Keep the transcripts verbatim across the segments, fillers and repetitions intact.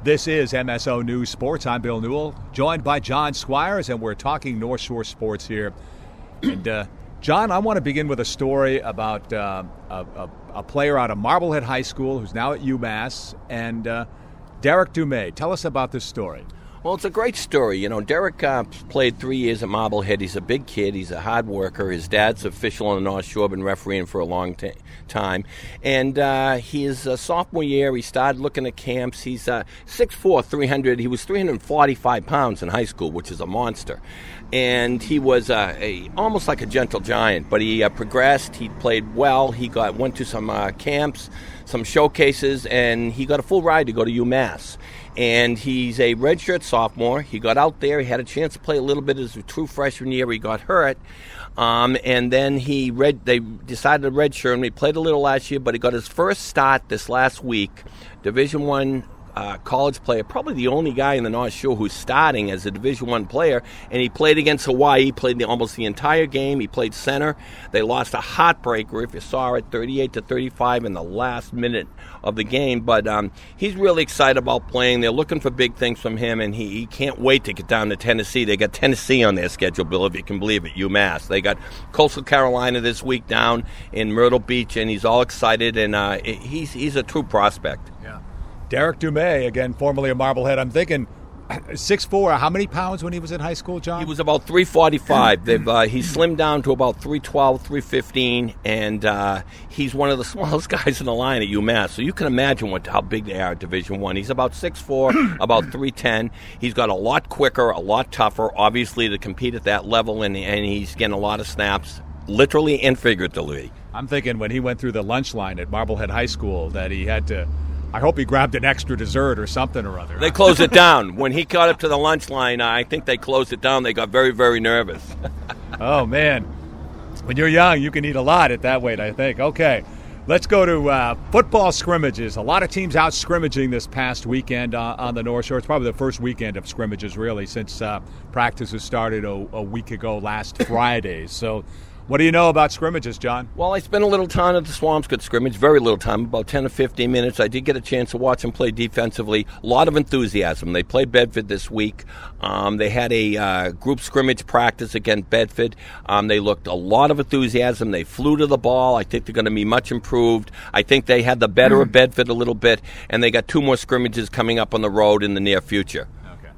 This is M S O News Sports. I'm Bill Newell, joined by John Squires, and we're talking North Shore sports here. And, uh, John, I want to begin with a story about uh, a, a, a player out of Marblehead High School who's now at UMass, and uh, Derek Dumais. Tell us about this story. Well, it's a great story. You know, Derek uh, played three years at Marblehead. He's a big kid. He's a hard worker. His dad's official on the North Shore, been refereeing for a long t- time. And uh, his uh, sophomore year, he started looking at camps. He's uh, six foot four, three hundred. He was three hundred forty-five pounds in high school, which is a monster. And he was uh, a, almost like a gentle giant, but he uh, progressed. He played well. He got went to some uh, camps, some showcases, and he got a full ride to go to UMass. And he's a redshirt sophomore. He got out there. He had a chance to play a little bit his true freshman year. He got hurt. Um, and then he red. They decided to redshirt him. He played a little last year, but he got his first start this last week. Division One uh, college player, probably the only guy in the North Shore who's starting as a Division One player. And he played against Hawaii. He played the, almost the entire game. He played center. They lost a heartbreaker, if you saw it, thirty-eight to thirty-five in the last minute of the game. But um, he's really excited about playing. They're looking for big things from him, and he, he can't wait to get down to Tennessee. They got Tennessee on their schedule, Bill, if you can believe it, UMass. They got Coastal Carolina this week down in Myrtle Beach, and he's all excited, and uh, he's he's a true prospect. Yeah. Derek Dumais, again, formerly of Marblehead. I'm thinking six foot four, how many pounds when he was in high school, John? He was about three forty-five. They've uh, he slimmed down to about three twelve, three fifteen, and uh, he's one of the smallest guys in the line at UMass. So you can imagine what how big they are at Division One. He's about six foot four, about three ten. He's got a lot quicker, a lot tougher, obviously, to compete at that level, and, and he's getting a lot of snaps, literally and figuratively. I'm thinking when he went through the lunch line at Marblehead High School that he had to, I hope he grabbed an extra dessert or something or other. They closed it down. When he got up to the lunch line, I think they closed it down. They got very, very nervous. Oh, man. When you're young, you can eat a lot at that weight, I think. Okay, let's go to uh, football scrimmages. A lot of teams out scrimmaging this past weekend uh, on the North Shore. It's probably the first weekend of scrimmages, really, since uh, practices started a, a week ago last Friday. So what do you know about scrimmages, John? Well, I spent a little time at the Swampscott scrimmage, very little time, about ten or fifteen minutes. I did get a chance to watch them play defensively. A lot of enthusiasm. They played Bedford this week. Um, they had a uh, group scrimmage practice against Bedford. Um, they looked a lot of enthusiasm. They flew to the ball. I think they're going to be much improved. I think they had the better of Bedford a little bit, and they got two more scrimmages coming up on the road in the near future.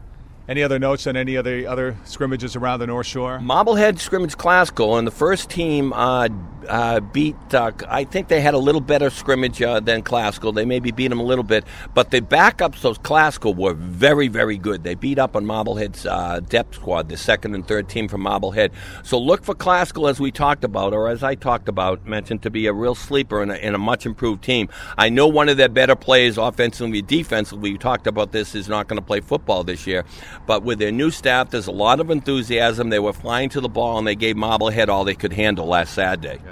Any other notes on any other other scrimmages around the North Shore? Marblehead scrimmage Classical, and the first team uh, uh, beat, uh, I think they had a little better scrimmage uh, than Classical. They maybe beat them a little bit, but the backups of Classical were very, very good. They beat up on Marblehead's uh, depth squad, the second and third team from Marblehead. So look for Classical, as we talked about, or as I talked about, mentioned to be a real sleeper and a, and a much improved team. I know one of their better players, offensively, defensively, we talked about this, is not going to play football this year. But with their new staff, there's a lot of enthusiasm. They were flying to the ball, and they gave Marblehead all they could handle last Saturday.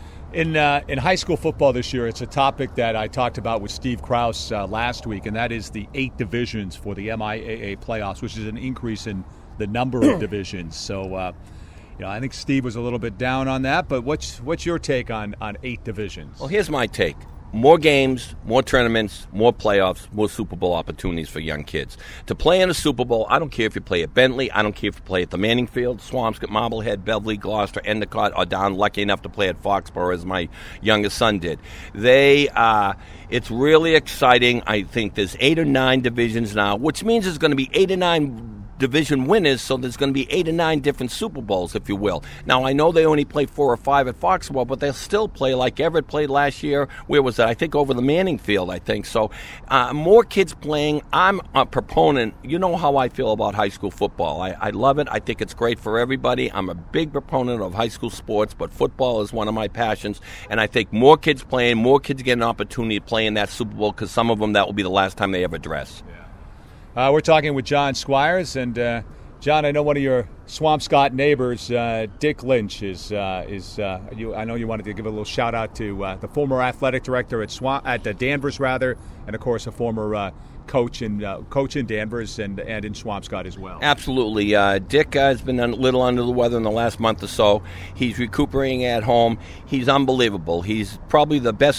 In uh, in high school football this year, it's a topic that I talked about with Steve Krause uh, last week, and that is the eight divisions for the M I A A playoffs, which is an increase in the number of divisions. So, uh, you know, I think Steve was a little bit down on that. But what's what's your take on, on eight divisions? Well, here's my take. More games, more tournaments, more playoffs, more Super Bowl opportunities for young kids. To play in a Super Bowl, I don't care if you play at Bentley, I don't care if you play at the Manning Field, Swampscott, Marblehead, Beverly, Gloucester, Endicott, or down lucky enough to play at Foxborough as my youngest son did. They, uh, it's really exciting. I think there's eight or nine divisions now, which means there's going to be eight or nine division winners, so there's going to be eight or nine different Super Bowls, if you will. Now, I know they only play four or five at Foxborough, but they'll still play like Everett played last year. Where was that? I think over the Manning Field, I think. So uh, more kids playing. I'm a proponent. You know how I feel about high school football. I, I love it. I think it's great for everybody. I'm a big proponent of high school sports, but football is one of my passions, and I think more kids playing, more kids get an opportunity to play in that Super Bowl, because some of them, that will be the last time they ever dress. Yeah. Uh, we're talking with John Squires, and uh, John, I know one of your Swampscott neighbors, uh, Dick Lynch, is uh, is. Uh, you, I know you wanted to give a little shout out to uh, the former athletic director at Swamp at uh, Danvers, rather, and of course a former uh, coach in uh, coach in Danvers and and in Swampscott as well. Absolutely, uh, Dick uh, has been a little under the weather in the last month or so. He's recuperating at home. He's unbelievable. He's probably the best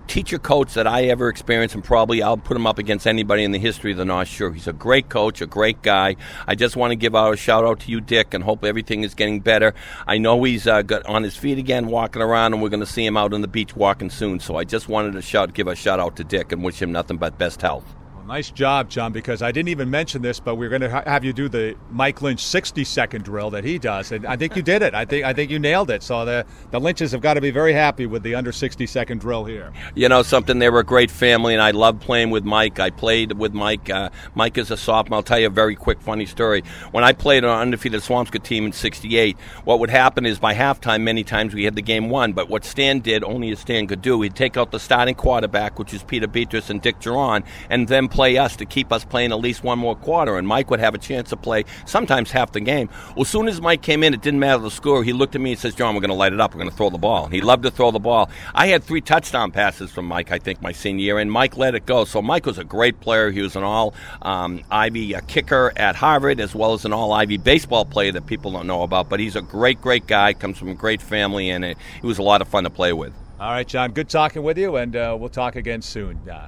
teacher coach that I ever experienced, and probably I'll put him up against anybody in the history of the North Shore. He's a great coach, a great guy. I just want to give out a shout out to you, Dick, and hope everything is getting better. I know he's uh, got on his feet again, walking around, and we're going to see him out on the beach walking soon. So I just wanted to shout, give a shout out to Dick and wish him nothing but best health. Nice job, John, because I didn't even mention this, but we're going to ha- have you do the Mike Lynch sixty-second drill that he does, and I think you did it. I think I think you nailed it. So the the Lynches have got to be very happy with the under sixty-second drill here. You know something, they were a great family, and I love playing with Mike. I played with Mike. Uh, Mike is a sophomore. I'll tell you a very quick, funny story. When I played on an undefeated Swampscott team in sixty-eight, what would happen is by halftime, many times we had the game won, but what Stan did, only as Stan could do, he'd take out the starting quarterback, which is Peter Beatrice and Dick Geron, and then play us to keep us playing at least one more quarter, and Mike would have a chance to play sometimes half the game. Well, as soon as Mike came in, it didn't matter the score. He looked at me and says, John, we're going to light it up. We're going to throw the ball. He loved to throw the ball. I had three touchdown passes from Mike, I think, my senior year, and Mike let it go. So Mike was a great player. He was an all-Ivy um, uh, kicker at Harvard, as well as an all-Ivy baseball player that people don't know about, but he's a great, great guy, comes from a great family, and it, it was a lot of fun to play with. All right, John, good talking with you, and uh, we'll talk again soon. Uh,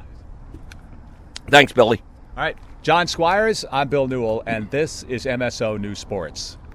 Thanks, Billy. All right. John Squires, I'm Bill Newell, and this is M S O News Sports.